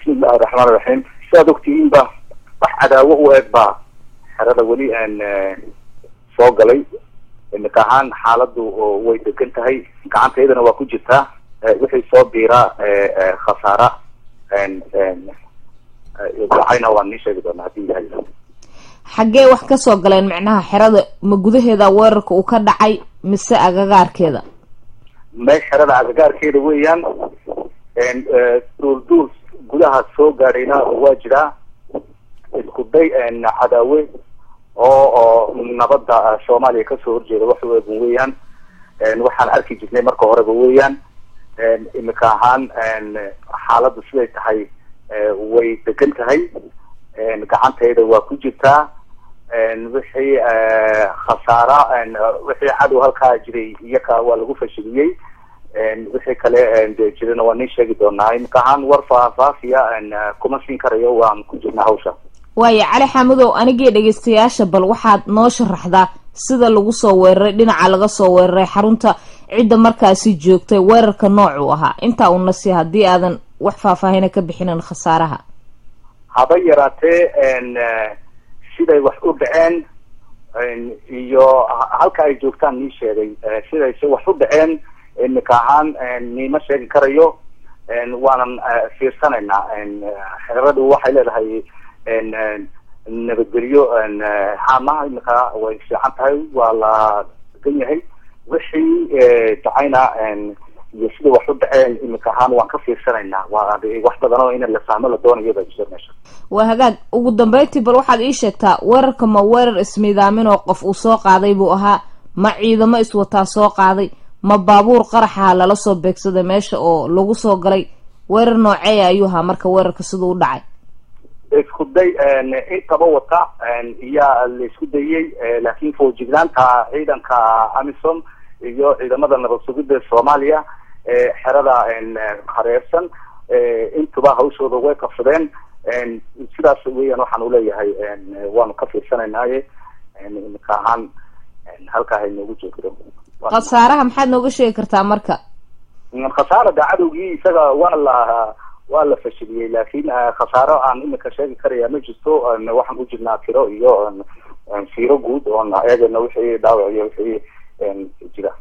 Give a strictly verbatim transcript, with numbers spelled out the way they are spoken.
بسم الله الرحمن الرحيم سادوكتي إنبا عداوة وإبا حرادة ولي أن سوق لي إن كان حالته ويتكنت هاي كانت أيضا وكجتها وحي صوب بيرا خسارة أن أن يضحينا وانيشة بدون هذه هاي xagee wax ka soo galeen macnaha xirada ma gudaheeda weerarka uu ka dhacay mise agagaarkeeda ma xirada agagaarkeeda weeyaan een duul gudaha soo gaarayna waa jira isku day een cadaawe oo oo nabadda Soomaaliya ka soo horjeeda wax weeyaan een waxaan arki jirnay marka horeba weeyaan een imika ahaan een xaaladdu siday tahay way degan tahay een gacanteeda waa ku jirtaa een wixii khasaara een wixii cadow halka jiray iyaka waa lagu fashiliyay een wixii kale een jirana waa sheegi doonaa in kaan war faafiya een kuma siin karayo waan ku jirnaa hawsha waaya cali xamudow anigii dhageystayaasha bal waxaad noo sharaxdaa sida lagu soo weeraray dhinaca laga soo weeraray xarunta cidda markaasi joogtay weerarka noocu ahaa inta uu nasi hadii aadan wax faahfaahin ka bixinan khasaaraha haba yaraatee een siday wax u dhaceen iyo halka ay joogtaan ni sheegay siday si wax u dhaceen in ka ahaan ni ma sheegi karayo een waanan fiirsanaynaa een xiradu waxay leedahay een nabadgelyo een xamaha imika way fiican tahay waa la degan yahay wixii dhacayna een iyo sida wax u dhaceen imika ahaan waan ka fiirsanaynaa waa wax badan oo in la fahmo la doonayo baa jirta meesha waa hagaag ugu dambeyntii bal waxaad ii sheegtaa weerarka ma weerar ismiidaamin oo qof uu soo qaaday buu ahaa ma ciidamo iswataa soo qaaday ma baabuur qaraxa lala soo beegsaday meesha oo lagu soo galay weerar noocee ayuu ahaa marka weerarka sidoo u dhacay isku day een intaba wata een iya la isku dayay laakiin foojignaanta ciidanka Amisom iyo ciidamada nabad sugidda Soomaaliya ee xerada een qareersan ee intuba hawshooda way qabsadeen een sidaas weeyaan waxaan u leeyahay een waan ka fiirsanaynaay een ka ahaan halka ay noogu joogto khasaaraha maxaad nooga sheegi kartaa marka khasaarada cadowgii isaga waa la waa la fashiliyay laakiin khasaaro aan imika sheegi karaya ma jirto waxaan u jirnaa tiro iyo fiiro guud oo ayagana wixii dhaawac iyo wixii jira